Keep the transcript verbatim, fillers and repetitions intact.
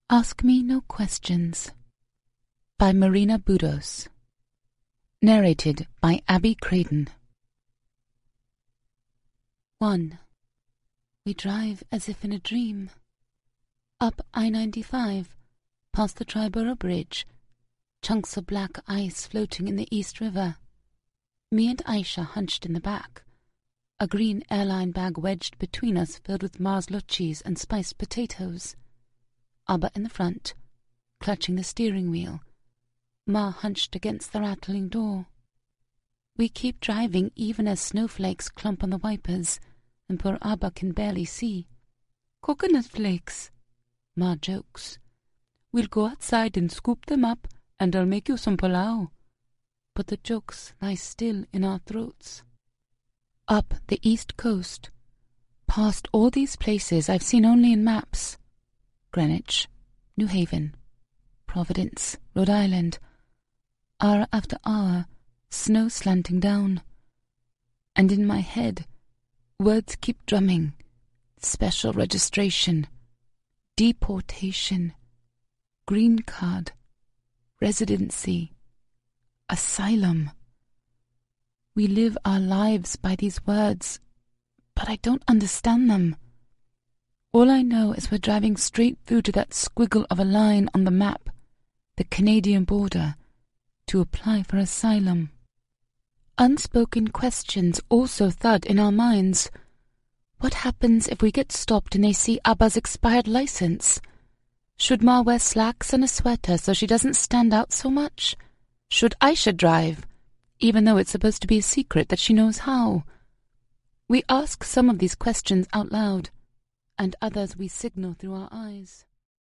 Ask Me No Questions by Marina Budos. Narrated by Abby Craden. one. We drive as if in a dream. Up I ninety-five, past the Triborough Bridge, chunks of black ice floating in the East River. Me and Aisha hunched in the back, a green airline bag wedged between us filled with Mars luchis and spiced potatoes. Abba in the front, clutching the steering wheel, Ma hunched against the rattling door. We keep driving even as snowflakes clump on the wipers, and poor Abba can barely see. "Coconut flakes," Ma jokes. "We'll go outside and scoop them up, and I'll make you some pulao." But the jokes lie still in our throats. Up the East Coast, past all these places I've seen only in maps. Greenwich, New Haven, Providence, Rhode Island. Hour after hour, snow slanting down. And in my head, words keep drumming. Special registration, deportation, green card, residency, asylum. We live our lives by these words, but I don't understand them. All I know is we're driving straight through to that squiggle of a line on the map, the Canadian border, to apply for asylum. Unspoken questions also thud in our minds. What happens if we get stopped and they see Abba's expired license? Should Ma wear slacks and a sweater so she doesn't stand out so much? Should Aisha drive, even though it's supposed to be a secret that she knows how? We ask some of these questions out loud, and others we signal through our eyes.